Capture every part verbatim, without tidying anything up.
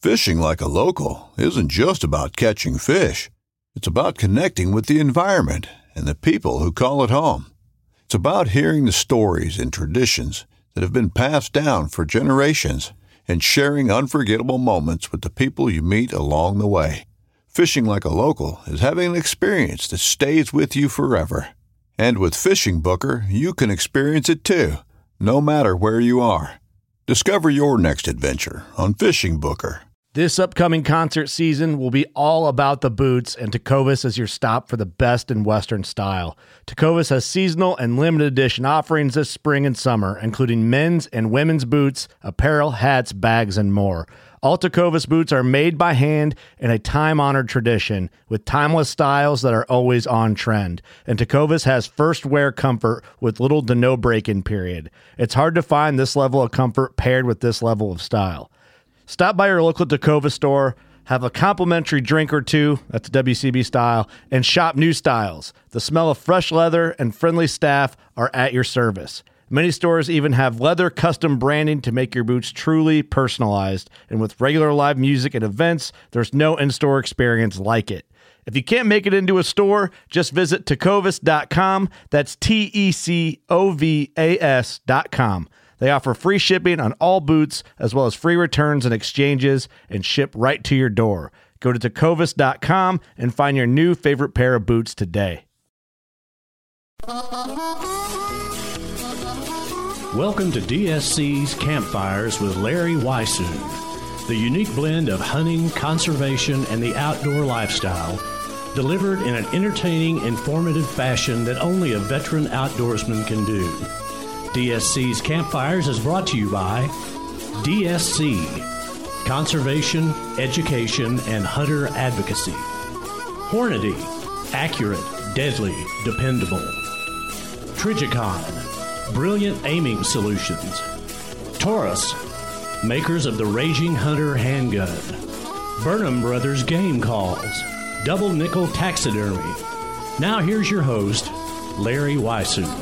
Fishing like a local isn't just about catching fish. It's about connecting with the environment and the people who call it home. It's about hearing the stories and traditions that have been passed down for generations and sharing unforgettable moments with the people you meet along the way. Fishing like a local is having an experience that stays with you forever. And with Fishing Booker, you can experience it too, no matter where you are. Discover your next adventure on Fishing Booker. This upcoming concert season will be all about the boots, and Tecovas is your stop for the best in Western style. Tecovas has seasonal and limited edition offerings this spring and summer, including men's and women's boots, apparel, hats, bags, and more. All Tecovas boots are made by hand in a time-honored tradition with timeless styles that are always on trend. And Tecovas has first wear comfort with little to no break-in period. It's hard to find this level of comfort paired with this level of style. Stop by your local Tecovas store, have a complimentary drink or two, that's W C B style, and shop new styles. The smell of fresh leather and friendly staff are at your service. Many stores even have leather custom branding to make your boots truly personalized. And with regular live music and events, there's no in-store experience like it. If you can't make it into a store, just visit tecovas dot com. That's T E C O V A S dot com. They offer free shipping on all boots, as well as free returns and exchanges, and ship right to your door. Go to tecovas dot com and find your new favorite pair of boots today. Welcome to D S C's Campfires with Larry Weishuhn, the unique blend of hunting, conservation, and the outdoor lifestyle, delivered in an entertaining, informative fashion that only a veteran outdoorsman can do. D S C's Campfires is brought to you by D S C, Conservation, Education, and Hunter Advocacy. Hornady, accurate, deadly, dependable. Trijicon, brilliant aiming solutions. Taurus, makers of the Raging Hunter handgun. Burnham Brothers Game Calls, double nickel taxidermy. Now here's your host, Larry Weishuhn.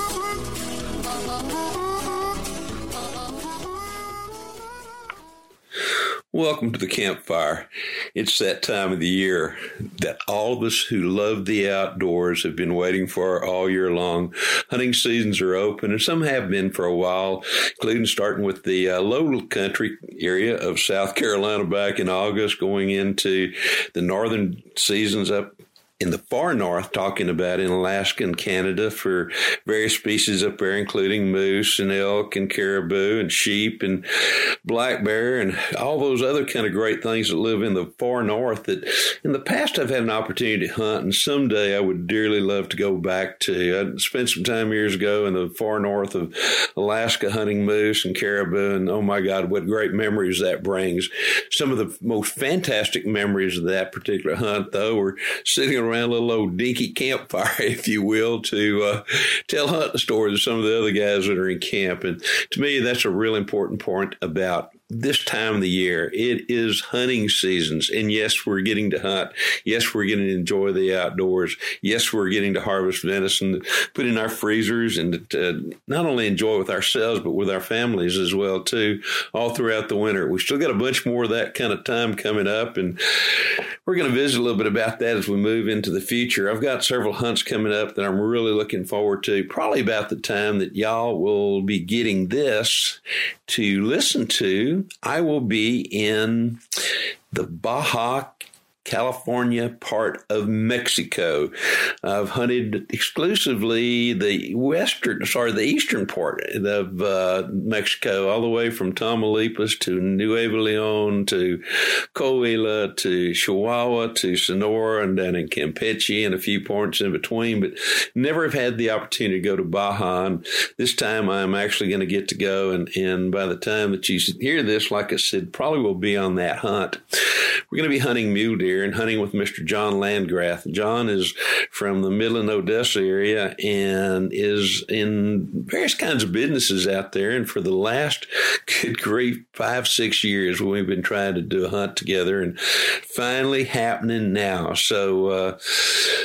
Welcome to the campfire. It's that time of the year that all of us who love the outdoors have been waiting for all year long. Hunting seasons are open, and some have been for a while, including starting with the uh, low country area of South Carolina back in August, going into the northern seasons up in the far north, talking about in Alaska and Canada for various species up there, including moose and elk and caribou and sheep and black bear and all those other kind of great things that live in the far north that in the past I've had an opportunity to hunt, and someday I would dearly love to go back to. I spent some time years ago in the far north of Alaska hunting moose and caribou, and oh my God, what great memories that brings. Some of the most fantastic memories of that particular hunt, though, were sitting around around a little old dinky campfire, if you will, to uh, tell hunting stories of some of the other guys that are in camp. And to me, that's a real important point about this time of the year. It is hunting seasons. And yes, we're getting to hunt. Yes, we're getting to enjoy the outdoors. Yes, we're getting to harvest venison, put in our freezers, and to not only enjoy with ourselves, but with our families as well, too, all throughout the winter. We still got a bunch more of that kind of time coming up, and we're going to visit a little bit about that as we move into the future. I've got several hunts coming up that I'm really looking forward to, probably about the time that y'all will be getting this to listen to. I will be in the Baja California part of Mexico. I've hunted exclusively the western, sorry, the eastern part of uh, Mexico, all the way from Tamaulipas to Nuevo Leon to Coahuila to Chihuahua to Sonora and down in Campeche and a few points in between, but never have had the opportunity to go to Baja. And this time I'm actually going to get to go. And, and by the time that you hear this, like I said, probably will be on that hunt. We're going to be hunting mule deer and hunting with Mister John Landgrath. John is from the Midland, Odessa area and is in various kinds of businesses out there. And for the last, good grief, five, six years, we've been trying to do a hunt together, and finally happening now. So, uh,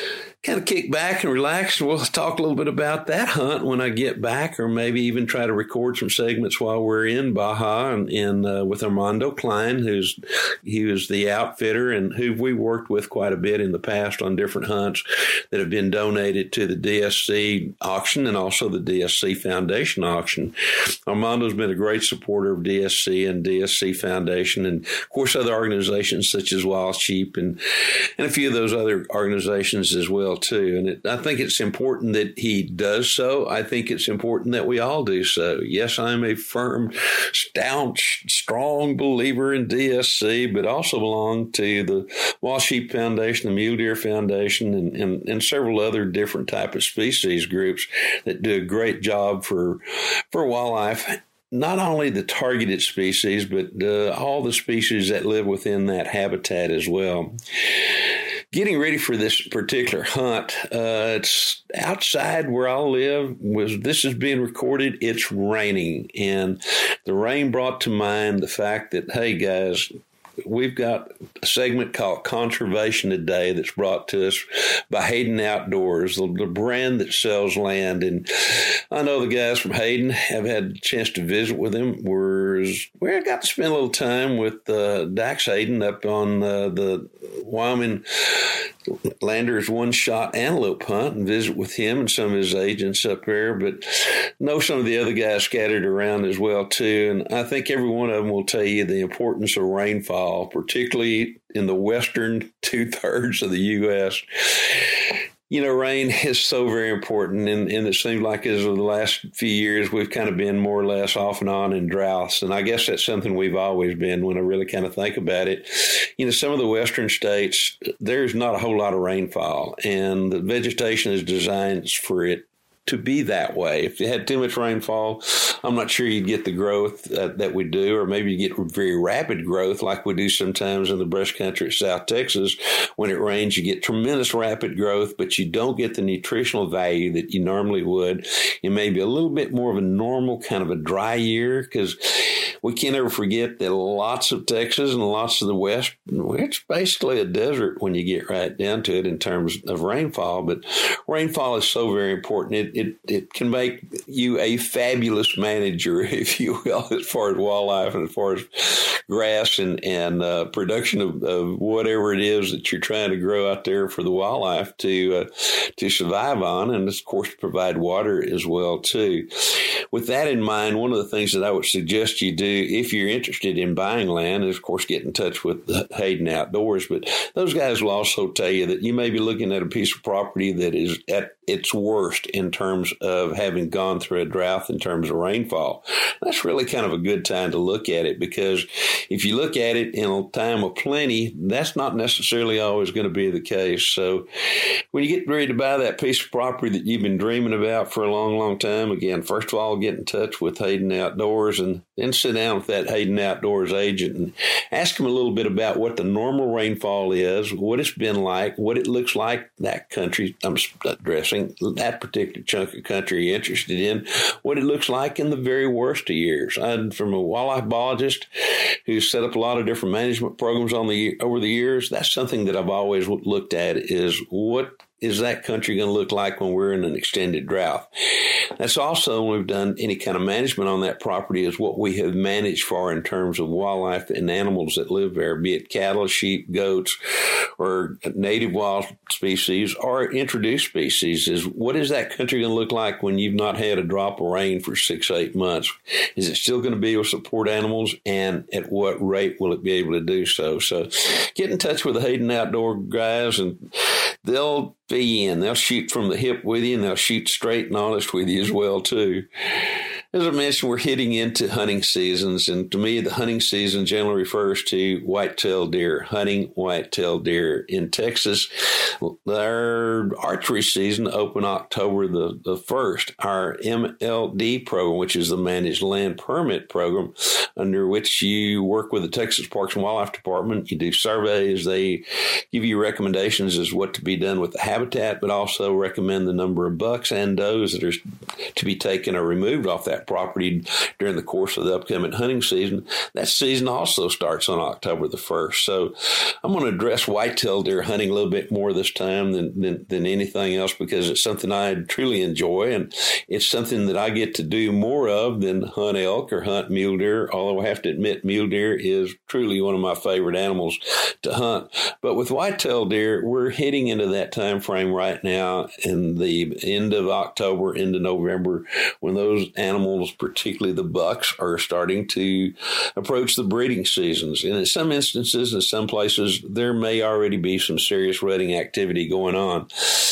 kind of kick back and relax. We'll talk a little bit about that hunt when I get back, or maybe even try to record some segments while we're in Baja and, and uh, with Armando Klein, who's he was the outfitter and who we worked with quite a bit in the past on different hunts that have been donated to the D S C auction and also the D S C Foundation auction. Armando's been a great supporter of D S C and D S C Foundation, and of course other organizations such as Wild Sheep and and a few of those other organizations as well too. And it, I think it's important that he does so. I think it's important that we all do so. Yes, I'm a firm, staunch, strong believer in D S C, but also belong to the Wild Sheep Foundation, the Mule Deer Foundation, and, and, and several other different type of species groups that do a great job for for wildlife. Not only the targeted species, but uh, all the species that live within that habitat as well. Getting ready for this particular hunt, uh, it's outside where I live. Was this is being recorded? It's raining, and the rain brought to mind the fact that, hey guys, we've got a segment called Conservation Today that's brought to us by Hayden Outdoors, the, the brand that sells land. And I know the guys from Hayden. Have had a chance to visit with them. We're, we got to spend a little time with uh, Dax Hayden up on uh, the Wyoming Landers one-shot antelope hunt and visit with him and some of his agents up there, but know some of the other guys scattered around as well too. And I think every one of them will tell you the importance of rainfall, particularly in the western two-thirds of the U S You know, rain is so very important, and, and it seems like as of the last few years, we've kind of been more or less off and on in droughts, and I guess that's something we've always been when I really kind of think about it. You know, some of the western states, there's not a whole lot of rainfall, and the vegetation is designed for it to be that way. If you had too much rainfall, I'm not sure you'd get the growth uh, that we do, or maybe you get very rapid growth like we do sometimes in the brush country of South Texas. When it rains, you get tremendous rapid growth, but you don't get the nutritional value that you normally would. It may be a little bit more of a normal kind of a dry year, because we can't ever forget that lots of Texas and lots of the West, it's basically a desert when you get right down to it in terms of rainfall. But rainfall is so very important. It It, it can make you a fabulous manager, if you will, as far as wildlife and as far as grass and, and uh, production of, of whatever it is that you're trying to grow out there for the wildlife to uh, to survive on, and, of course, provide water as well, too. With that in mind, one of the things that I would suggest you do if you're interested in buying land is, of course, get in touch with Hayden Outdoors. But those guys will also tell you that you may be looking at a piece of property that is at its worst in terms of having gone through a drought in terms of rainfall. That's really kind of a good time to look at it, because if you look at it in a time of plenty, that's not necessarily always going to be the case. So when you get ready to buy that piece of property that you've been dreaming about for a long, long time, again, first of all, get in touch with Hayden Outdoors, and then sit down with that Hayden Outdoors agent and ask him a little bit about what the normal rainfall is, what it's been like, what it looks like that country I'm addressing, that particular chunk of country you're interested in, what it looks like in the very worst of years. I'm from a wildlife biologist who's set up a lot of different management programs on the over the years. That's something that I've always looked at, is what is that country going to look like when we're in an extended drought? That's also, when we've done any kind of management on that property, is what we have managed for in terms of wildlife and animals that live there, be it cattle, sheep, goats, or native wild species or introduced species. Is what is that country going to look like when you've not had a drop of rain for six, eight months? Is it still going to be able to support animals, and at what rate will it be able to do so? So get in touch with the Hayden Outdoor guys, and they'll fill you in. They'll shoot from the hip with you, and they'll shoot straight and honest with you as well, too. As I mentioned, we're hitting into hunting seasons, and to me, the hunting season generally refers to white-tailed deer, hunting white-tailed deer. In Texas, our archery season opened October the, the first. Our M L D program, which is the Managed Land Permit program, under which you work with the Texas Parks and Wildlife Department. You do surveys. They give you recommendations as what to be done with the habitat, but also recommend the number of bucks and does that are to be taken or removed off that property during the course of the upcoming hunting season, that season also starts on October the first. So I'm going to address whitetail deer hunting a little bit more this time than, than, than anything else, because it's something I truly enjoy, and it's something that I get to do more of than hunt elk or hunt mule deer, although I have to admit mule deer is truly one of my favorite animals to hunt. But with whitetail deer, we're heading into that time frame right now in the end of October into November, when those animals, particularly the bucks, are starting to approach the breeding seasons. And in some instances, in some places, there may already be some serious rutting activity going on.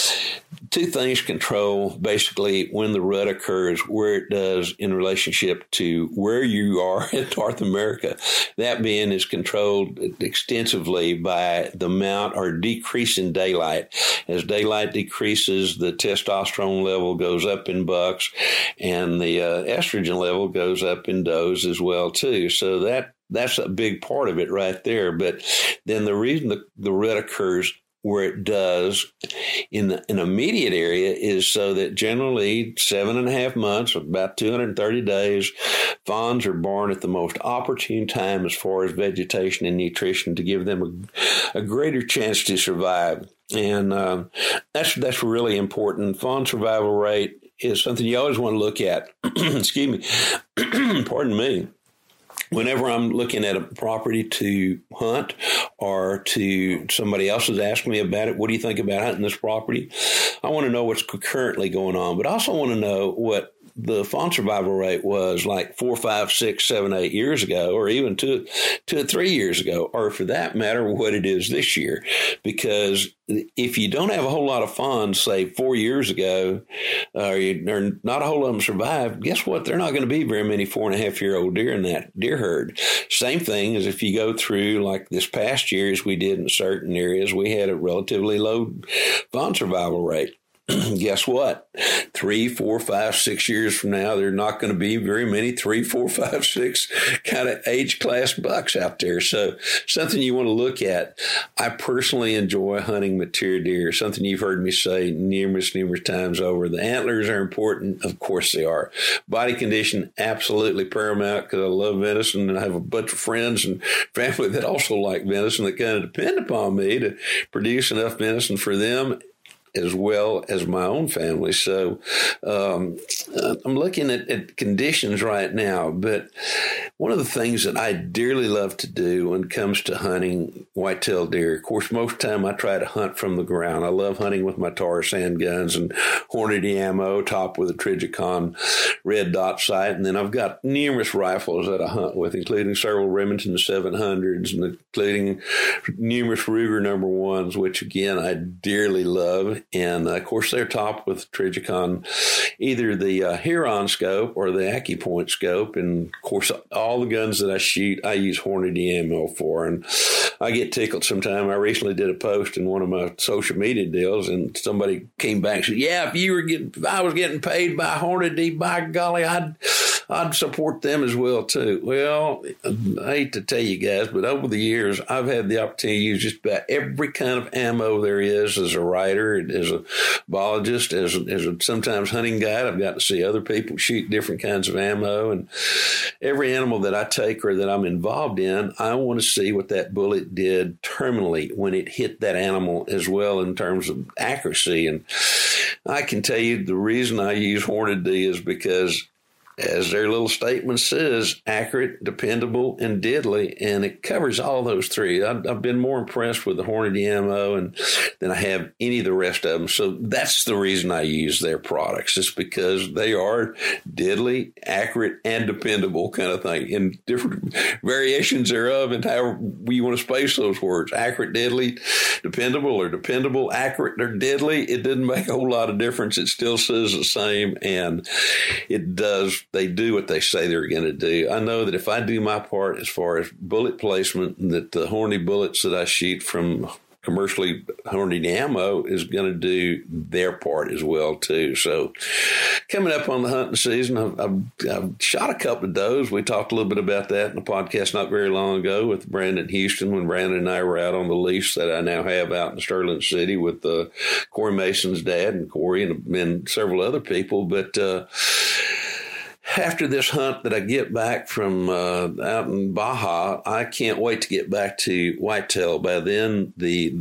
Two things control basically when the rut occurs, where it does in relationship to where you are in North America. That being is controlled extensively by the amount or decrease in daylight. As daylight decreases, the testosterone level goes up in bucks, and the uh, estrogen level goes up in does as well too. So that that's a big part of it right there. But then the reason the, the rut occurs where it does in the, an immediate area is so that generally seven and a half months, about two hundred thirty days, fawns are born at the most opportune time as far as vegetation and nutrition to give them a, a greater chance to survive. And um, that's that's really important. Fawn survival rate is something you always want to look at. Excuse me. Pardon me. Whenever I'm looking at a property to hunt, or to somebody else has asked me about it, what do you think about hunting this property? I want to know what's currently going on, but I also want to know what the fawn survival rate was like four, five, six, seven, eight years ago, or even two, two or three years ago, or for that matter, what it is this year. Because if you don't have a whole lot of fawns, say four years ago, uh, or not a whole lot of them survive, guess what? They're not going to be very many four and a half year old deer in that deer herd. Same thing as if you go through like this past year, as we did in certain areas, we had a relatively low fawn survival rate. Guess what? Three, four, five, six years from now, there are not going to be very many three, four, five, six kind of age class bucks out there. So something you want to look at. I personally enjoy hunting mature deer, something you've heard me say numerous, numerous times over. The antlers are important. Of course they are. Body condition, absolutely paramount, because I love venison, and I have a bunch of friends and family that also like venison that kind of depend upon me to produce enough venison for them, as well as my own family. So um, I'm looking at, at conditions right now. But one of the things that I dearly love to do when it comes to hunting whitetail deer, of course, most of the time I try to hunt from the ground. I love hunting with my Taurus handguns and Hornady ammo, topped with a Trijicon red dot sight. And then I've got numerous rifles that I hunt with, including several Remington seven hundreds and including numerous Ruger number ones, which, again, I dearly love. And, uh, of course, they're topped with Trijicon, either the uh, Huron scope or the AccuPoint scope. And, of course, all the guns that I shoot, I use Hornady ammo for. And I get tickled sometime. I recently did a post in one of my social media deals, and somebody came back and said, yeah, if you were getting, if I was getting paid by Hornady, by golly, I'd I'd support them as well, too. Well, I hate to tell you guys, but over the years, I've had the opportunity to use just about every kind of ammo there is as a writer, as a biologist, as a, as a sometimes hunting guide. I've got to see other people shoot different kinds of ammo. And every animal that I take or that I'm involved in, I want to see what that bullet did terminally when it hit that animal as well in terms of accuracy. And I can tell you the reason I use Hornady is because, as their little statement says, accurate, dependable, and deadly, and it covers all those three. I've, I've been more impressed with the Hornady ammo and than I have any of the rest of them. So that's the reason I use their products. It's because they are deadly, accurate, and dependable kind of thing, in different variations thereof, and however you want to space those words. Accurate, deadly, dependable, or dependable, accurate, or deadly. It didn't make a whole lot of difference. It still says the same, and it does. They do what they say they're going to do. I know that if I do my part as far as bullet placement, that the Hornady bullets that I shoot from commercially hunting ammo is going to do their part as well too. So coming up on the hunting season, I've, I've, I've shot a couple of does. We talked a little bit about that in the podcast not very long ago with Brandon Houston when Brandon and I were out on the lease that I now have out in Sterling City with uh, Corey Mason's dad and Corey and, and several other people. But uh, after this hunt that I get back from uh, out in Baja, I can't wait to get back to whitetail. By then, the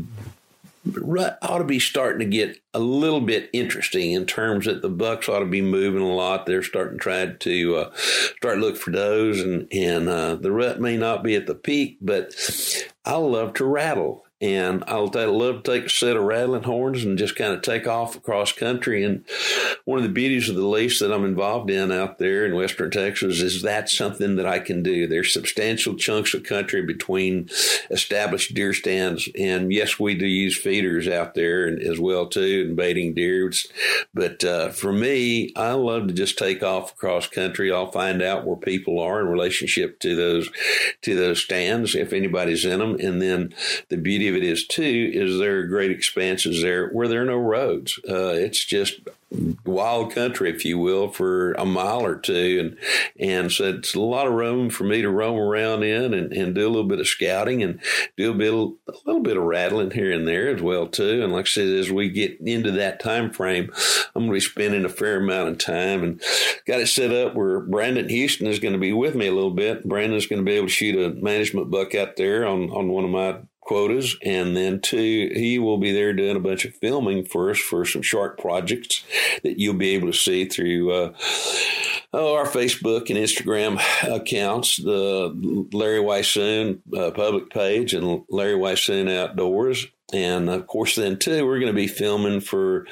rut ought to be starting to get a little bit interesting in terms that the bucks ought to be moving a lot. They're starting to try to uh, start look for does, and, and uh, the rut may not be at the peak, but I love to rattle. And I'll I love to take a set of rattling horns and just kind of take off across country. And one of the beauties of the lease that I'm involved in out there in Western Texas is that's something that I can do. There's substantial chunks of country between established deer stands. And yes, we do use feeders out there and, as well too, and baiting deer. But uh, for me, I love to just take off across country. I'll find out where people are in relationship to those to those stands, if anybody's in them. And then the beauty of it is too is there are great expanses there where there are no roads. Uh, it's just wild country, if you will, for a mile or two. And and so it's a lot of room for me to roam around in and, and do a little bit of scouting and do a, bit, a little bit of rattling here and there as well, too. And like I said, as we get into that time frame, I'm going to be spending a fair amount of time and got it set up where Brandon Houston is going to be with me a little bit. Brandon's going to be able to shoot a management buck out there on, on one of my quotas, and then two, he will be there doing a bunch of filming for us for some short projects that you'll be able to see through uh, oh, our Facebook and Instagram accounts, the Larry Weishuhn uh, public page and Larry Weishuhn Outdoors. And of course, then too, we're going to be filming for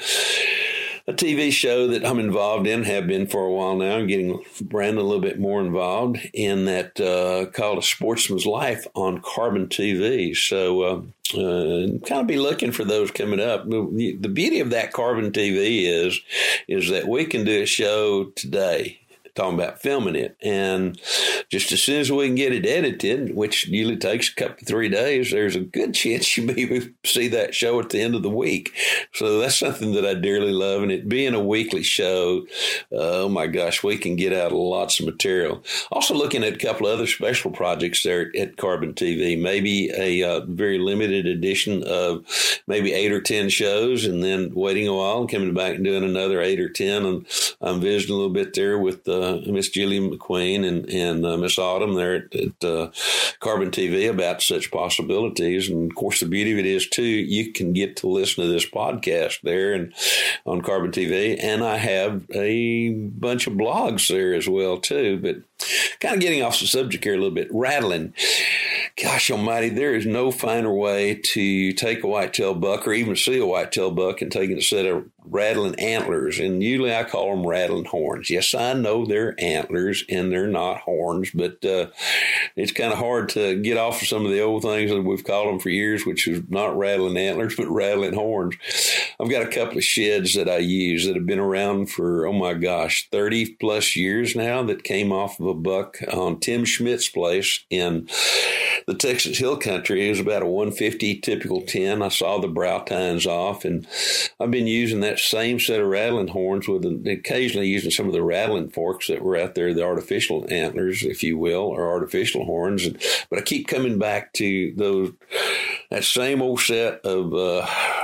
a T V show that I'm involved in, have been for a while now. I'm getting Brandon a little bit more involved in that uh, called A Sportsman's Life on Carbon T V. So uh, uh, kind of be looking for those coming up. The beauty of that Carbon T V is, is that we can do a show today talking about filming it. And just as soon as we can get it edited, which usually takes a couple, three days, there's a good chance you may see that show at the end of the week. So that's something that I dearly love. And it being a weekly show, uh, oh my gosh, we can get out lots of material. Also looking at a couple of other special projects there at Carbon T V, maybe a uh, very limited edition of maybe eight or ten shows, and then waiting a while and coming back and doing another eight or ten. And I'm visiting a little bit there with uh, Miss Julie McQueen and, and uh, Miss Autumn there at, at uh, Carbon T V about such possibilities. And of course, the beauty of it is too, you can get to listen to this podcast there and on Carbon T V. And I have a bunch of blogs there as well too. But kind of getting off the subject here a little bit, rattling. Gosh almighty, there is no finer way to take a whitetail buck or even see a whitetail buck and take a set of rattling antlers. And usually I call them rattling horns. Yes, I know they're antlers and they're not horns, but uh, it's kind of hard to get off of some of the old things that we've called them for years, which is not rattling antlers, but rattling horns. I've got a couple of sheds that I use that have been around for, oh my gosh, thirty plus years now that came off of a buck on Tim Schmidt's place in the Texas Hill Country. It was about a one fifty typical ten. I saw the brow tines off, and I've been using that same set of rattling horns with an, occasionally using some of the rattling forks that were out there, the artificial antlers, if you will, or artificial horns. And, but I keep coming back to those that same old set of uh,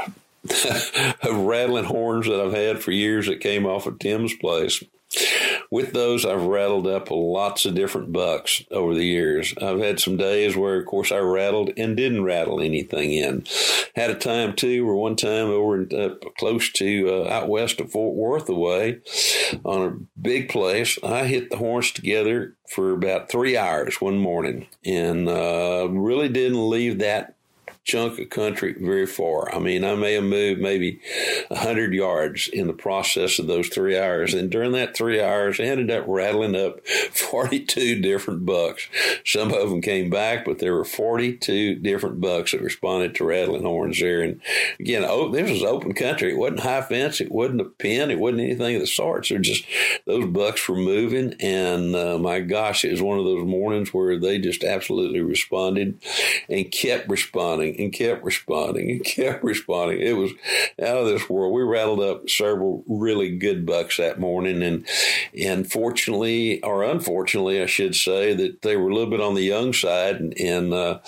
of rattling horns that I've had for years that came off of Tim's place. With those, I've rattled up lots of different bucks over the years. I've had some days where, of course, I rattled and didn't rattle anything in. Had a time, too, where one time over in, uh, close to uh, out west of Fort Worth away on a big place, I hit the horns together for about three hours one morning and uh, really didn't leave that chunk of country very far. I mean, I may have moved maybe one hundred yards in the process of those three hours. And during that three hours, I ended up rattling up forty-two different bucks. Some of them came back, but there were forty-two different bucks that responded to rattling horns there. And again, oh, this was open country. It wasn't high fence. It wasn't a pen. It wasn't anything of the sorts. They're just, those bucks were moving. And uh, my gosh, it was one of those mornings where they just absolutely responded and kept responding. responding and kept responding and kept responding. It was out of this world. We rattled up several really good bucks that morning, and and fortunately, or unfortunately, I should say, that they were a little bit on the young side, and, and uh,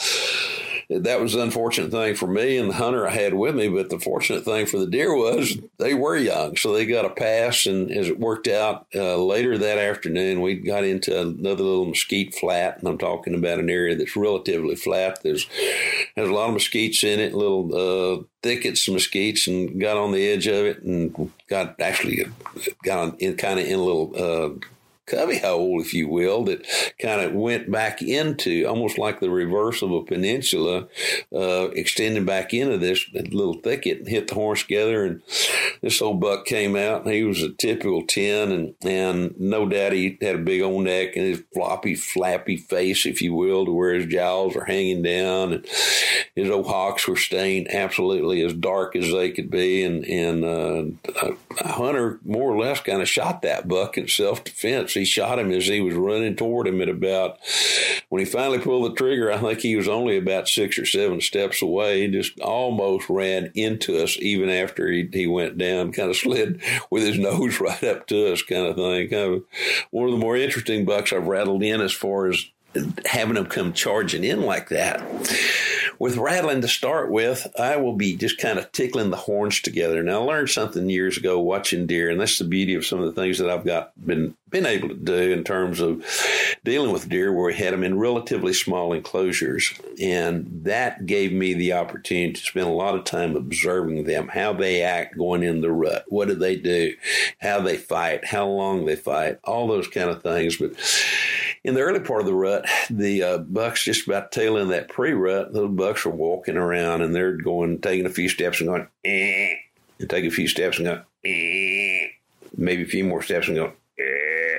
that was the unfortunate thing for me and the hunter I had with me. But the fortunate thing for the deer was they were young, so they got a pass. And as it worked out, uh, later that afternoon, we got into another little mesquite flat. And I'm talking about an area that's relatively flat. There's has a lot of mesquites in it, little uh, thickets of mesquites, and got on the edge of it and got actually got on in kind of in a little uh, cubby hole, if you will, that kind of went back into almost like the reverse of a peninsula, uh, extending back into this little thicket and hit the horns together. And this old buck came out, and he was a typical ten, and, and no doubt he had a big old neck and his floppy, flappy face, if you will, to where his jowls are hanging down, and his old hocks were stained absolutely as dark as they could be. And, and uh, a hunter more or less kind of shot that buck in self-defense. He shot him as he was running toward him at about, when he finally pulled the trigger, I think he was only about six or seven steps away. He just almost ran into us even after he, he went down, kind of slid with his nose right up to us, kind of thing. Kind of one of the more interesting bucks I've rattled in as far as having them come charging in like that. With rattling to start with, I will be just kind of tickling the horns together. Now, I learned something years ago watching deer, and that's the beauty of some of the things that I've got been been able to do in terms of dealing with deer, where we had them in relatively small enclosures. And that gave me the opportunity to spend a lot of time observing them, how they act going in the rut, what do they do, how they fight, how long they fight, all those kind of things. But in the early part of the rut, the uh, bucks just about tail in that pre-rut, those bucks are walking around, and they're going, taking a few steps and going, eh, and take a few steps and go, eh, maybe a few more steps and go, eh.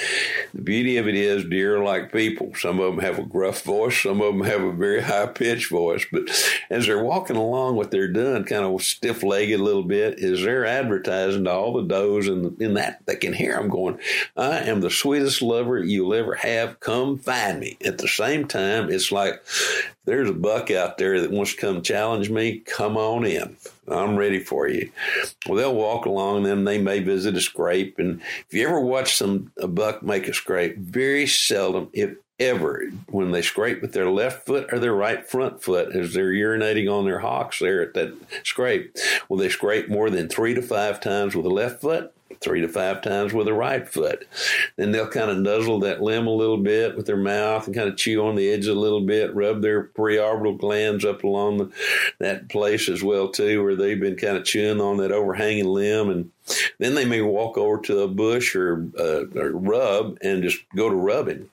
The beauty of it is deer are like people. Some of them have a gruff voice. Some of them have a very high-pitched voice. But as they're walking along, what they're doing, kind of stiff-legged a little bit, is they're advertising to all the does and in that they can hear them going, I am the sweetest lover you'll ever have. Come find me. At the same time, it's like, there's a buck out there that wants to come challenge me, come on in. I'm ready for you. Well, they'll walk along, and then they may visit a scrape. And if you ever watch some a buck make a scrape, very seldom, if ever, when they scrape with their left foot or their right front foot as they're urinating on their hocks there at that scrape, will they scrape more than three to five times with the left foot, three to five times with the right foot. Then they'll kind of nuzzle that limb a little bit with their mouth and kind of chew on the edge a little bit, rub their preorbital glands up along the, that place as well, too, where they've been kind of chewing on that overhanging limb. And then they may walk over to a bush or, uh, or rub and just go to rubbing.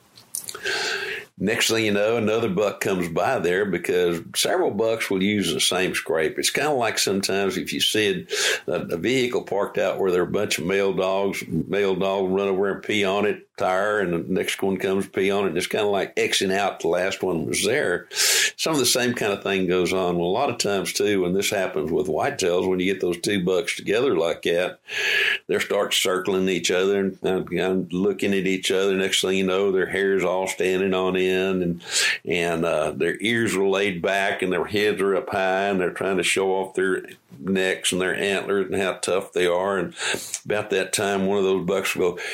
Next thing you know, another buck comes by there, because several bucks will use the same scrape. It's kind of like sometimes if you see a, a vehicle parked out where there are a bunch of male dogs, male dogs run over and pee on it, tire, and the next one comes pee on it. And it's kind of like Xing out the last one was there. Some of the same kind of thing goes on. Well, a lot of times, too, when this happens with whitetails, when you get those two bucks together like that, they start circling each other and uh, looking at each other. Next thing you know, their hair's all standing on end, and and uh, their ears are laid back, and their heads are up high, and they're trying to show off their necks and their antlers and how tough they are. And about that time, one of those bucks will go,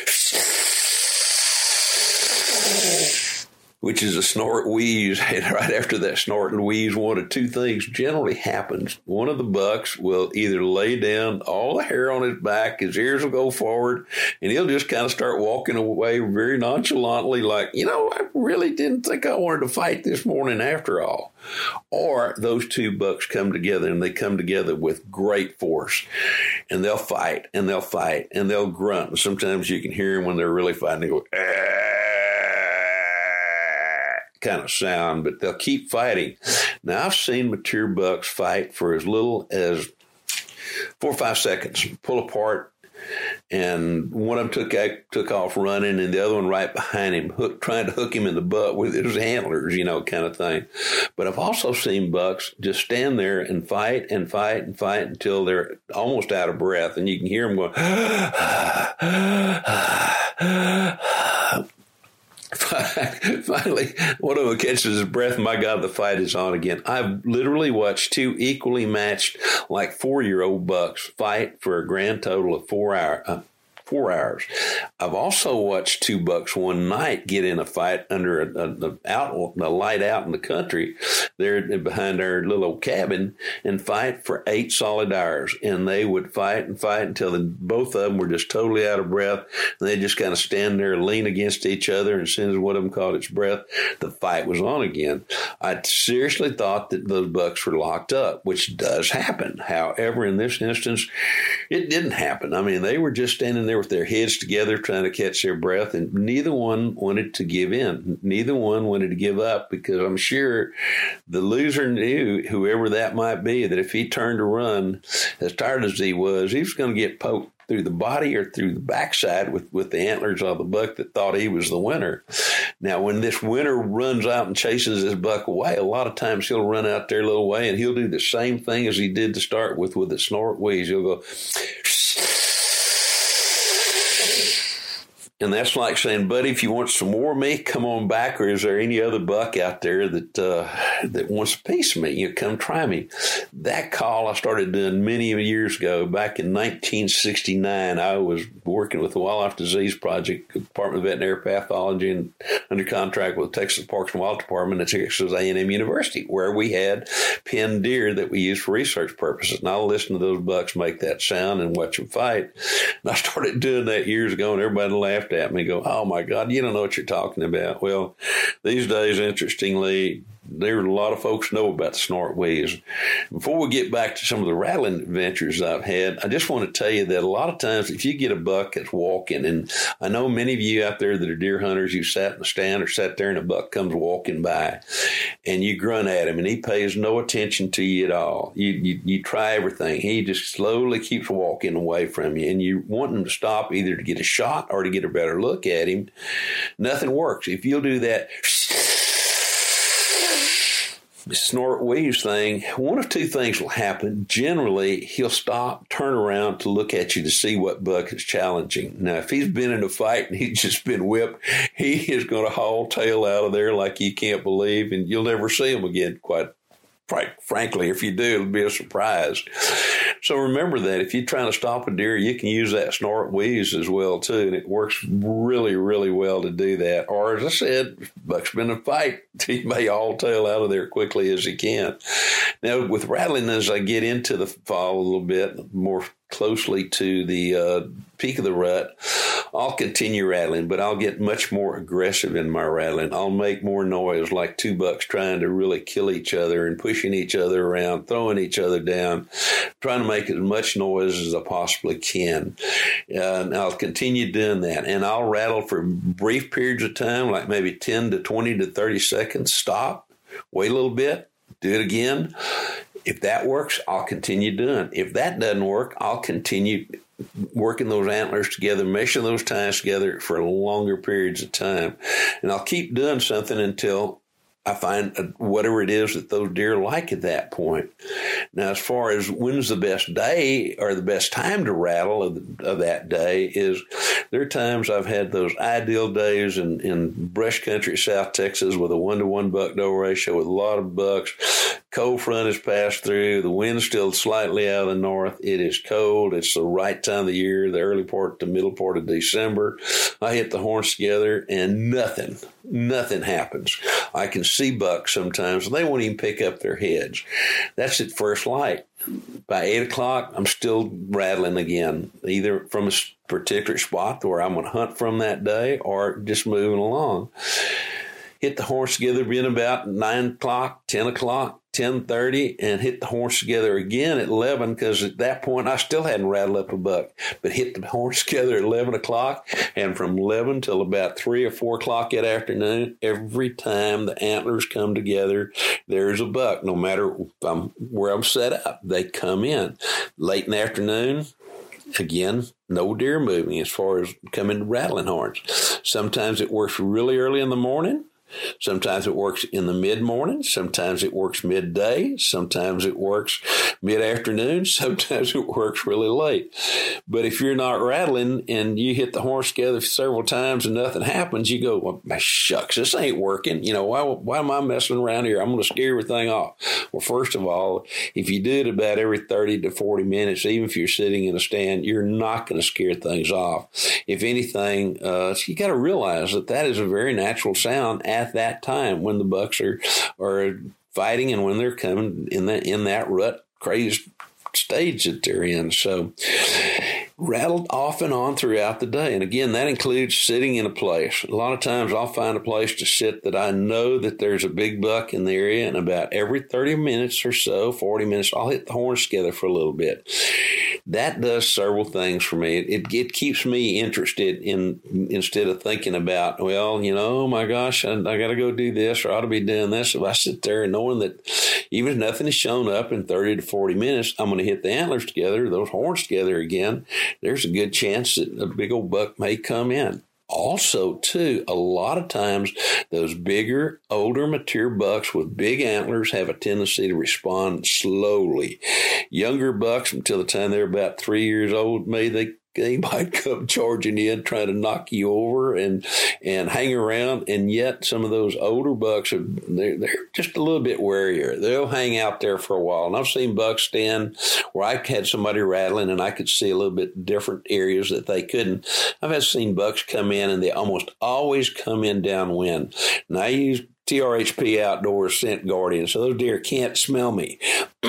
which is a snort wheeze. And right after that snort and wheeze, one of two things generally happens. One of the bucks will either lay down, all the hair on his back, his ears will go forward, and he'll just kind of start walking away very nonchalantly, like, you know, I really didn't think I wanted to fight this morning after all. Or those two bucks come together, and they come together with great force, and they'll fight, and they'll fight, and they'll grunt. And sometimes you can hear them when they're really fighting. They go, ah, kind of sound, but they'll keep fighting. Now, I've seen mature bucks fight for as little as four or five seconds, pull apart, and one of them took took off running, and the other one right behind him, hook, trying to hook him in the butt with his antlers, you know, kind of thing. But I've also seen bucks just stand there and fight and fight and fight until they're almost out of breath, and you can hear them going, Finally, one of them catches his breath. My God, the fight is on again. I've literally watched two equally matched, like four-year-old bucks fight for a grand total of four hours. Uh, Four hours. I've also watched two bucks one night get in a fight under a, a, a, out, a light out in the country there behind our little old cabin and fight for eight solid hours. And they would fight and fight until the, both of them were just totally out of breath. And they just kind of stand there and lean against each other. And as soon as one of them caught its breath, the fight was on again. I seriously thought that those bucks were locked up, which does happen. However, in this instance, it didn't happen. I mean, they were just standing there with their heads together trying to catch their breath, and neither one wanted to give in. Neither one wanted to give up, because I'm sure the loser knew, whoever that might be, that if he turned to run, as tired as he was, he was going to get poked through the body or through the backside with, with the antlers of the buck that thought he was the winner. Now, when this winner runs out and chases this buck away, a lot of times he'll run out there a little way and he'll do the same thing as he did to start with, with the snort wheeze. He'll go, and that's like saying, buddy, if you want some more of me, come on back. Or is there any other buck out there that uh, that wants a piece of me? You know, come try me. That call I started doing many years ago. Back in nineteen sixty-nine, I was working with the Wildlife Disease Project, Department of Veterinary Pathology, and under contract with Texas Parks and Wildlife Department at Texas A and M University, where we had pinned deer that we used for research purposes. And I'll listen to those bucks make that sound and watch them fight. And I started doing that years ago, and everybody laughed at me, go, oh my God, you don't know what you're talking about. Well, these days, interestingly, there are a lot of folks know about the snort wheeze. Before we get back to some of the rattling adventures I've had, I just want to tell you that a lot of times if you get a buck that's walking, and I know many of you out there that are deer hunters, you sat in the stand or sat there and a buck comes walking by and you grunt at him and he pays no attention to you at all. You, you, you try everything. He just slowly keeps walking away from you, and you want him to stop either to get a shot or to get a better look at him. Nothing works. If you'll do that snort wheeze thing, one of two things will happen. Generally, he'll stop, turn around to look at you to see what buck is challenging. Now, if he's been in a fight and he's just been whipped, he is going to haul tail out of there like you can't believe, and you'll never see him again, quite frankly. If you do, it'll be a surprise. So remember that if you're trying to stop a deer, you can use that snort wheeze as well, too. And it works really, really well to do that. Or, as I said, buck's been in a fight, he may haul tail out of there quickly as he can. Now, with rattling, as I get into the fall a little bit more closely to the uh, peak of the rut, I'll continue rattling, but I'll get much more aggressive in my rattling. I'll make more noise, like two bucks trying to really kill each other and pushing each other around, throwing each other down, trying to make as much noise as I possibly can. Uh, and I'll continue doing that. And I'll rattle for brief periods of time, like maybe ten to twenty to thirty seconds, stop, wait a little bit, do it again. If that works, I'll continue doing it. If that doesn't work, I'll continue working those antlers together, meshing those ties together for longer periods of time. And I'll keep doing something until I find whatever it is that those deer like at that point. Now, as far as when's the best day or the best time to rattle of, the, of that day is, there are times I've had those ideal days in, in brush country, South Texas, with a one-to-one buck-doe ratio with a lot of bucks. Cold front has passed through. The wind's still slightly out of the north. It is cold. It's the right time of the year, the early part to middle part of December. I hit the horns together and nothing, nothing happens. I can see bucks sometimes. They won't even pick up their heads. That's at first light. By eight o'clock, I'm still rattling again, either from a particular spot where I'm going to hunt from that day or just moving along. Hit the horns together being about nine o'clock, ten o'clock, ten thirty, and hit the horns together again at eleven, because at that point I still hadn't rattled up a buck, but hit the horns together at eleven o'clock, and from eleven till about three or four o'clock that afternoon, every time the antlers come together, there's a buck. No matter um, where I'm set up, they come in. Late in the afternoon, again, no deer moving as far as coming to rattling horns. Sometimes it works really early in the morning. Sometimes it works in the mid-morning. Sometimes it works midday. Sometimes it works mid-afternoon. Sometimes it works really late. But if you're not rattling and you hit the horns together several times and nothing happens, you go, well, shucks, this ain't working. You know, why, why am I messing around here? I'm going to scare everything off. Well, first of all, if you do it about every thirty to forty minutes, even if you're sitting in a stand, you're not going to scare things off. If anything, uh, you got to realize that that is a very natural sound at that time when the bucks are are fighting and when they're coming in that in that rut crazed stage that they're in. So rattled off and on throughout the day. And again, that includes sitting in a place. A lot of times I'll find a place to sit that I know that there's a big buck in the area, and about every thirty minutes or so, forty minutes, I'll hit the horns together for a little bit. That does several things for me. It, it keeps me interested in, instead of thinking about, well, you know, oh my gosh, I, I got to go do this or I ought to be doing this. If I sit there and knowing that even if nothing has shown up in thirty to forty minutes, I'm going to hit the antlers together, those horns together again, there's a good chance that a big old buck may come in. Also, too, a lot of times those bigger, older, mature bucks with big antlers have a tendency to respond slowly. Younger bucks, until the time they're about three years old, may they they might come charging in, trying to knock you over and and hang around. And yet some of those older bucks, are they're, they're just a little bit warier. They'll hang out there for a while. And I've seen bucks stand where I had somebody rattling and I could see a little bit different areas that they couldn't. I've had seen bucks come in and they almost always come in downwind. And I use T R H P Outdoors Scent Guardian, so those deer can't smell me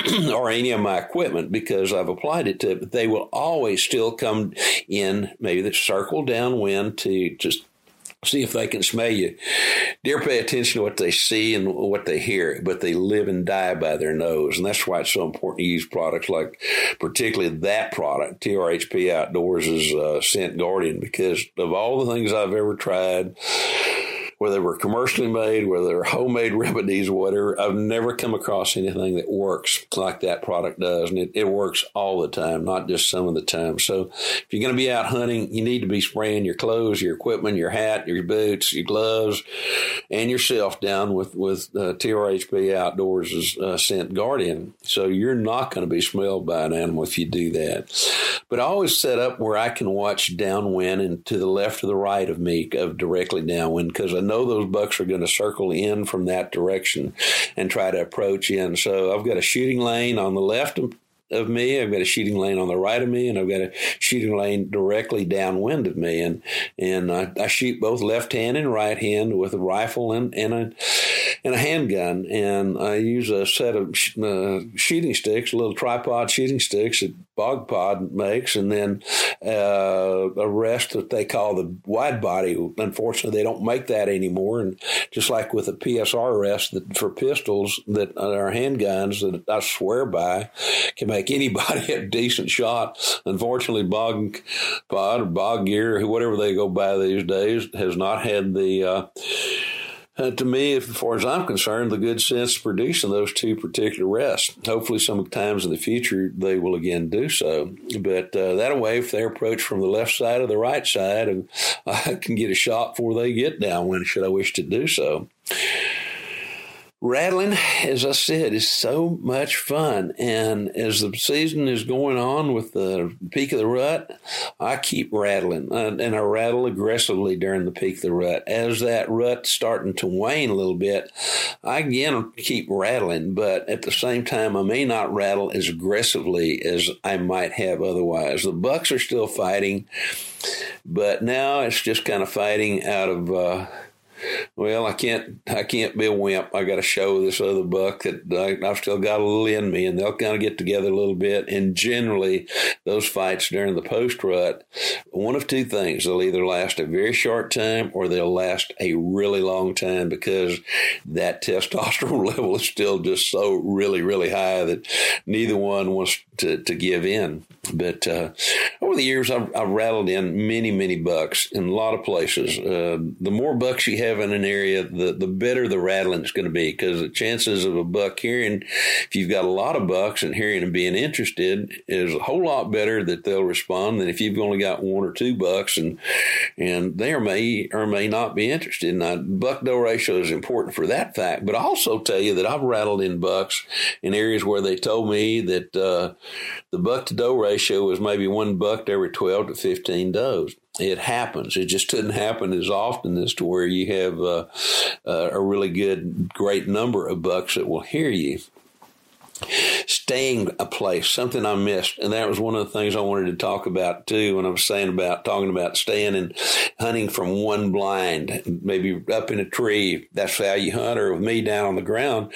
or any of my equipment because I've applied it to it, but they will always still come in, maybe the circle downwind to just see if they can smell you. Deer pay attention to what they see and what they hear, but they live and die by their nose, and that's why it's so important to use products like, particularly that product, T R H P Outdoors' uh, Scent Guardian, because of all the things I've ever tried, whether they were commercially made, whether they're homemade remedies, whatever, I've never come across anything that works like that product does. And it, it works all the time, not just some of the time. So if you're going to be out hunting, you need to be spraying your clothes, your equipment, your hat, your boots, your gloves, and yourself down with, with uh, T R H P Outdoors' uh, Scent Guardian. So you're not going to be smelled by an animal if you do that. But I always set up where I can watch downwind and to the left or the right of me, of directly downwind, because I know those bucks are going to circle in from that direction and try to approach in. So I've got a shooting lane on the left of, of me, I've got a shooting lane on the right of me, and I've got a shooting lane directly downwind of me. And and I, I shoot both left hand and right hand with a rifle and, and a and a handgun. And I use a set of sh- uh, shooting sticks, little tripod shooting sticks that Bog Pod makes, and then uh, a rest that they call the wide body. Unfortunately, they don't make that anymore. And just like with a P S R rest that for pistols that are handguns that I swear by can make anybody a decent shot. Unfortunately, Bog Pod or Bog Gear, whatever they go by these days, has not had the uh, Uh, to me, as far as I'm concerned, the good sense of producing those two particular rests. Hopefully, sometimes in the future, they will again do so. But uh, that way, if they approach from the left side or the right side, and I can get a shot before they get downwind, should I wish to do so. Rattling, as I said, is so much fun. And as the season is going on with the peak of the rut, I keep rattling. And I rattle aggressively during the peak of the rut. As that rut's starting to wane a little bit, I again keep rattling. But at the same time, I may not rattle as aggressively as I might have otherwise. The bucks are still fighting, but now it's just kind of fighting out of... Uh, Well, I can't. I can't be a wimp. I got to show this other buck that I, I've still got a little in me, and they'll kind of get together a little bit. And generally, those fights during the post rut, one of two things: they'll either last a very short time, or they'll last a really long time because that testosterone level is still just so really, really high that neither one wants to, to give in. But uh, I over the years, I've, I've rattled in many, many bucks in a lot of places. Uh, the more bucks you have in an area, the, the better the rattling is going to be, because the chances of a buck hearing, if you've got a lot of bucks and hearing and being interested, is a whole lot better that they'll respond than if you've only got one or two bucks and and they may or may not be interested. Now, buck-doe ratio is important for that fact, but I also tell you that I've rattled in bucks in areas where they told me that uh, the buck-to-doe ratio was maybe one buck to every twelve to fifteen does. It happens. It just doesn't happen as often as to where you have uh, uh, a really good, great number of bucks that will hear you. Staying a place, something I missed, and that was one of the things I wanted to talk about too when I was saying about talking about staying and hunting from one blind, maybe up in a tree. That's how you hunt, or with me down on the ground.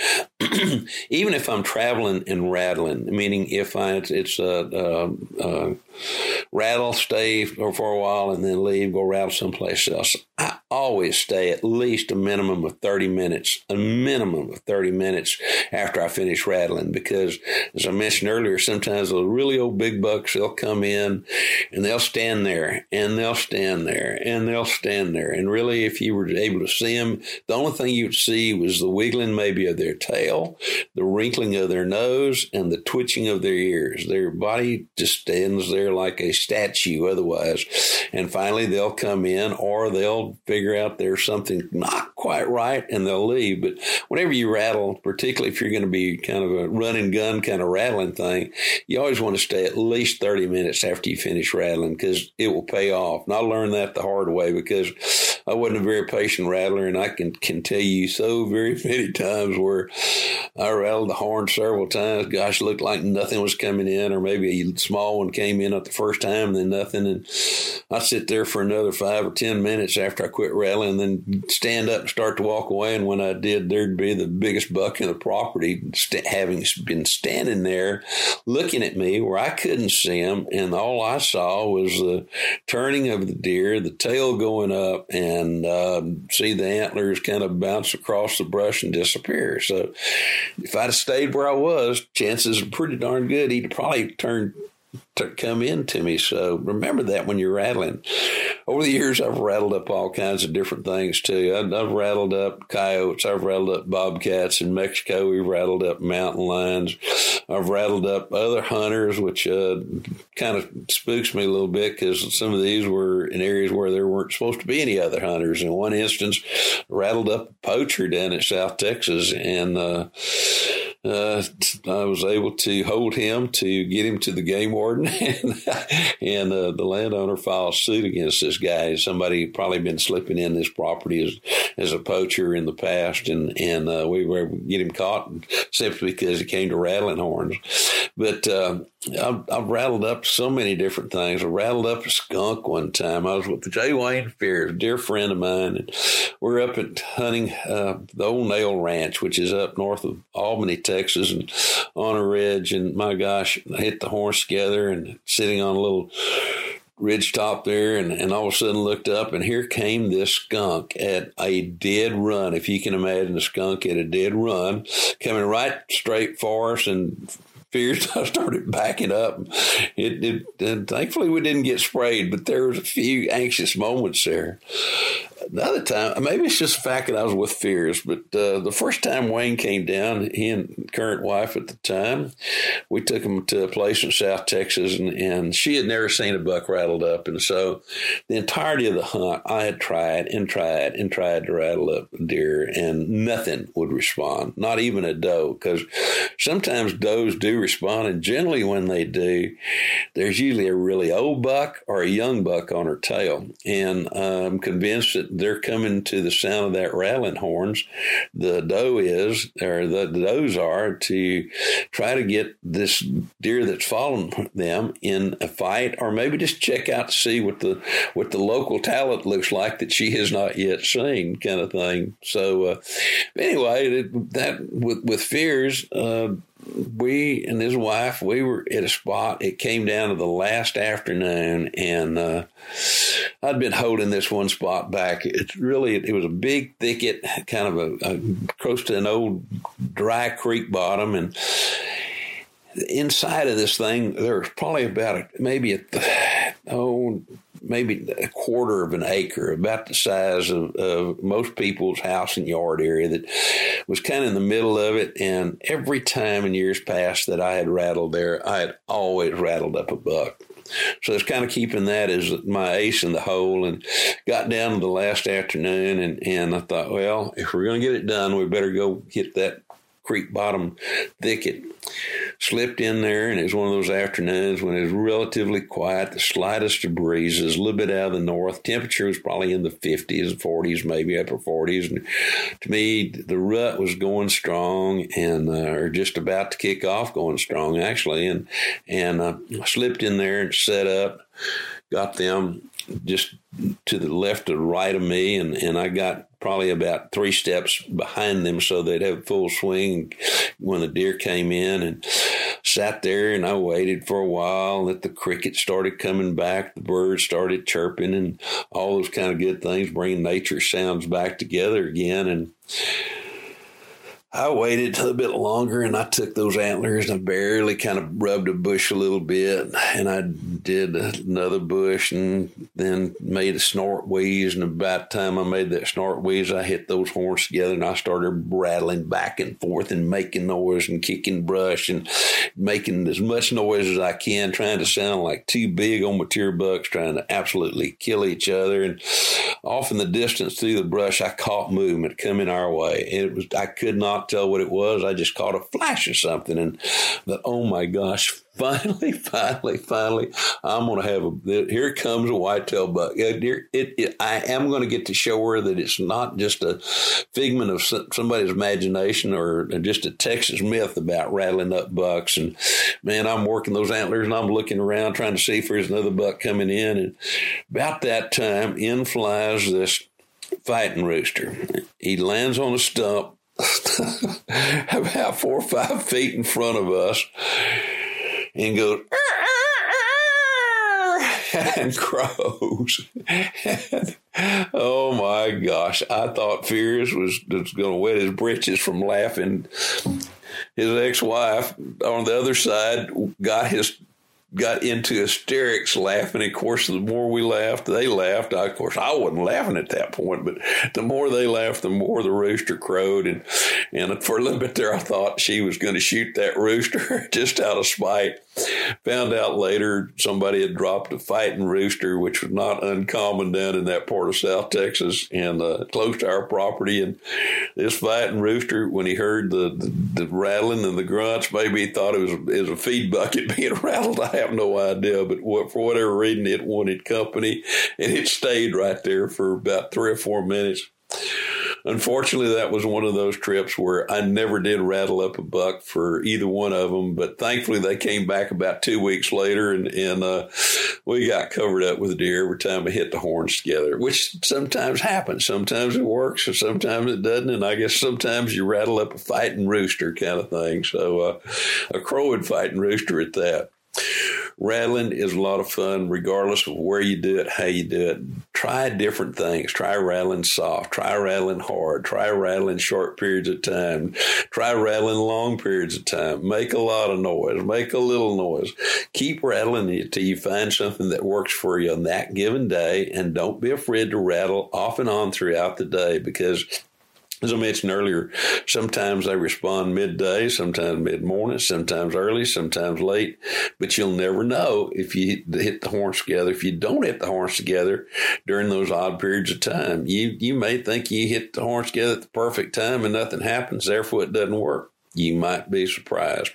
Even if I'm traveling and rattling, meaning if I it's, it's a, a, a rattle, stay for, for a while, and then leave, go rattle someplace else. I always stay at least a minimum of thirty minutes, a minimum of thirty minutes after I finish rattling, because as I mentioned earlier, sometimes those really old big bucks, they'll come in and they'll stand there and they'll stand there and they'll stand there. And really, if you were able to see them, the only thing you would see was the wiggling maybe of their tail, the wrinkling of their nose, and the twitching of their ears. Their body just stands there like a statue otherwise. And finally, they'll come in, or they'll figure out there's something not quite right and they'll leave. But whenever you rattle, particularly if you're going to be kind of a run and gun kind of rattling thing, you always want to stay at least thirty minutes after you finish rattling, because it will pay off. And I learned that the hard way, because I wasn't a very patient rattler, and I can, can tell you so very many times where I rattled the horn several times. Gosh, it looked like nothing was coming in, or maybe a small one came in at the first time and then nothing. And I'd sit there for another five or ten minutes after I quit rattling, and then stand up and start to walk away. And when I did, there'd be the biggest buck in the property st- having been standing there looking at me where I couldn't see him. And all I saw was the turning of the deer, the tail going up, and uh, see the antlers kind of bounce across the brush and disappear. So if I'd have stayed where I was, chances are pretty darn good he'd probably turned to come into me. So remember that when you're rattling. Over the years, I've rattled up all kinds of different things too. I've, I've rattled up coyotes. I've rattled up bobcats. In Mexico, we've rattled up mountain lions. I've rattled up other hunters, which uh, kind of spooks me a little bit, because some of these were in areas where there weren't supposed to be any other hunters. In one instance, I rattled up a poacher down in South Texas, and uh, uh, I was able to hold him to get him to the game warden, and, and uh, the landowner filed suit against this guy. Somebody probably been slipping in this property as as a poacher in the past, and and uh, we were able to get him caught simply because he came to rattling horns. But uh, I've, I've rattled up so many different things. I rattled up a skunk one time. I was with J. Wayne Fears, a dear friend of mine, and we're up at hunting uh, the Old Nail Ranch, which is up north of Albany, Texas, and on a ridge. And my gosh, I hit the horse together and sitting on a little ridge top there, and, and all of a sudden looked up, and here came this skunk at a dead run. If you can imagine a skunk at a dead run, coming right straight for us, and Fears, I started backing up. It, it, and thankfully we didn't get sprayed, but there was a few anxious moments there. The other time, maybe it's just the fact that I was with Fears, but uh, the first time Wayne came down, he and current wife at the time, we took him to a place in South Texas, and, and she had never seen a buck rattled up. And so the entirety of the hunt, I had tried and tried and tried to rattle up a deer, and nothing would respond, not even a doe, because sometimes does do respond, and generally when they do, there's usually a really old buck or a young buck on her tail. And I'm convinced that they're coming to the sound of that rattling horns. The doe is, or the, the does are, to try to get this deer that's following them in a fight, or maybe just check out to see what the what the local talent looks like that she has not yet seen, kind of thing. So uh, anyway, that with with Fears, uh, we and his wife, we were at a spot. It came down to the last afternoon, and uh, I'd been holding this one spot back. It's really, it was a big thicket, kind of a, a close to an old dry creek bottom, and inside of this thing, there was probably about a, maybe a oh, maybe a quarter of an acre, about the size of, of most people's house and yard area, that was kind of in the middle of it. And every time in years past that I had rattled there, I had always rattled up a buck. So I was kind of keeping that as my ace in the hole, and got down to the last afternoon, and, and I thought, well, if we're going to get it done, we better go hit that creek bottom thicket. Slipped in there, and it was one of those afternoons when it was relatively quiet, the slightest of breezes, a little bit out of the north. Temperature was probably in the fifties, forties, maybe upper forties. And to me, the rut was going strong, and uh, or just about to kick off going strong, actually. And and uh, I slipped in there and set up, got them just to the left or right of me, and, and I got probably about three steps behind them so they'd have full swing when the deer came in, and sat there and I waited for a while that the crickets started coming back, the birds started chirping, and all those kind of good things, bringing nature sounds back together again. And I waited a bit longer, and I took those antlers and I barely kind of rubbed a bush a little bit, and I did another bush, and then made a snort wheeze. And about the time I made that snort wheeze, I hit those horns together, and I started rattling back and forth and making noise and kicking brush and making as much noise as I can, trying to sound like two big old mature bucks trying to absolutely kill each other. And off in the distance through the brush, I caught movement coming our way. It was I could not tell what it was. I just caught a flash of something, and thought, oh my gosh, finally, finally, finally, I'm going to have a, here comes a whitetail buck. It, it, it, I am going to get to show her that it's not just a figment of somebody's imagination or just a Texas myth about rattling up bucks. And man, I'm working those antlers, and I'm looking around trying to see if there's another buck coming in. And about that time, in flies this fighting rooster. He lands on a stump about four or five feet in front of us, and goes and crows. And, oh my gosh! I thought Fierce was, was going to wet his britches from laughing. His ex-wife on the other side got his. got into hysterics laughing. Of course, the more we laughed, they laughed. I, of course, I wasn't laughing at that point, but the more they laughed, the more the rooster crowed. And, and for a little bit there, I thought she was going to shoot that rooster just out of spite. Found out later somebody had dropped a fighting rooster, which was not uncommon down in that part of South Texas and uh, close to our property. And this fighting rooster, when he heard the, the, the rattling and the grunts, maybe he thought it was, it was a feed bucket being rattled. I have no idea, but what, for whatever reason, it wanted company, and it stayed right there for about three or four minutes. Unfortunately, that was one of those trips where I never did rattle up a buck for either one of them, but thankfully they came back about two weeks later, and, and uh, we got covered up with deer every time we hit the horns together, which sometimes happens. Sometimes it works, and sometimes it doesn't, and I guess sometimes you rattle up a fighting rooster kind of thing. So uh, a crowing fighting rooster at that. Rattling is a lot of fun, regardless of where you do it, how you do it. Try different things. Try rattling soft. Try rattling hard. Try rattling short periods of time. Try rattling long periods of time. Make a lot of noise. Make a little noise. Keep rattling until you find something that works for you on that given day, and don't be afraid to rattle off and on throughout the day, because as I mentioned earlier, sometimes they respond midday, sometimes mid-morning, sometimes early, sometimes late, but you'll never know if you hit the horns together. If you don't hit the horns together during those odd periods of time, you, you may think you hit the horns together at the perfect time and nothing happens, therefore it doesn't work. You might be surprised.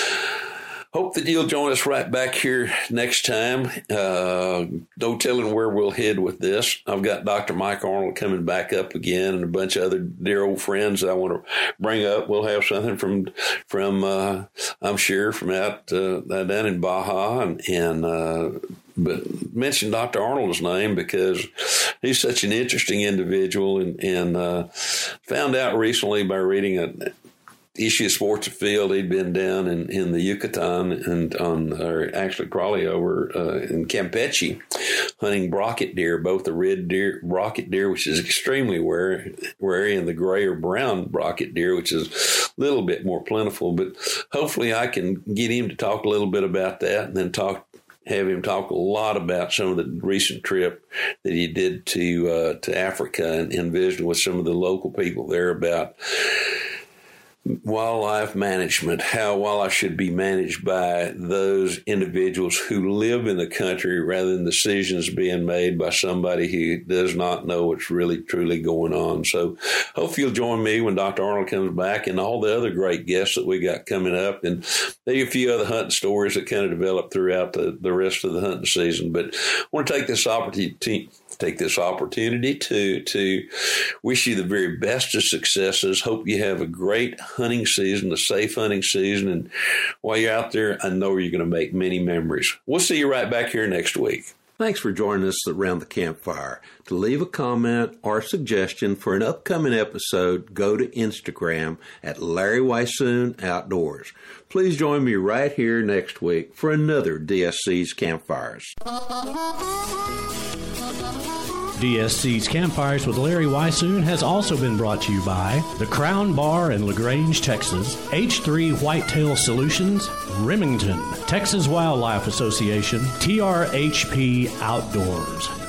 Hope that you'll join us right back here next time. Uh, no telling where we'll head with this. I've got Doctor Mike Arnold coming back up again, and a bunch of other dear old friends I want to bring up. We'll have something from, from uh, I'm sure, from out uh, down in Baja, and, and uh, but mention Doctor Arnold's name because he's such an interesting individual, and, and uh, found out recently by reading a issue of Sports Afield. He'd been down in, in the Yucatan and on, or actually probably over uh, in Campeche, hunting brocket deer, both the red deer, brocket deer, which is extremely rare, rare, and the gray or brown brocket deer, which is a little bit more plentiful. But hopefully I can get him to talk a little bit about that, and then talk have him talk a lot about some of the recent trip that he did to uh, to Africa and, and visiting with some of the local people there about wildlife management, how wildlife should be managed by those individuals who live in the country rather than decisions being made by somebody who does not know what's really truly going on. So hopefully you'll join me when Doctor Arnold comes back and all the other great guests that we got coming up, and maybe a few other hunting stories that kind of develop throughout the, the rest of the hunting season. But I want to take this opportunity Take this opportunity to to wish you the very best of successes. Hope you have a great hunting season, a safe hunting season. And while you're out there, I know you're going to make many memories. We'll see you right back here next week. Thanks for joining us around the campfire. To leave a comment or suggestion for an upcoming episode, go to Instagram at Larry Weishuhn Outdoors. Please join me right here next week for another D S C's Campfires. D S C's Campfires with Larry Weishuhn has also been brought to you by the Crown Bar in LaGrange, Texas, H three Whitetail Solutions, Remington, Texas Wildlife Association, T R H P Outdoors.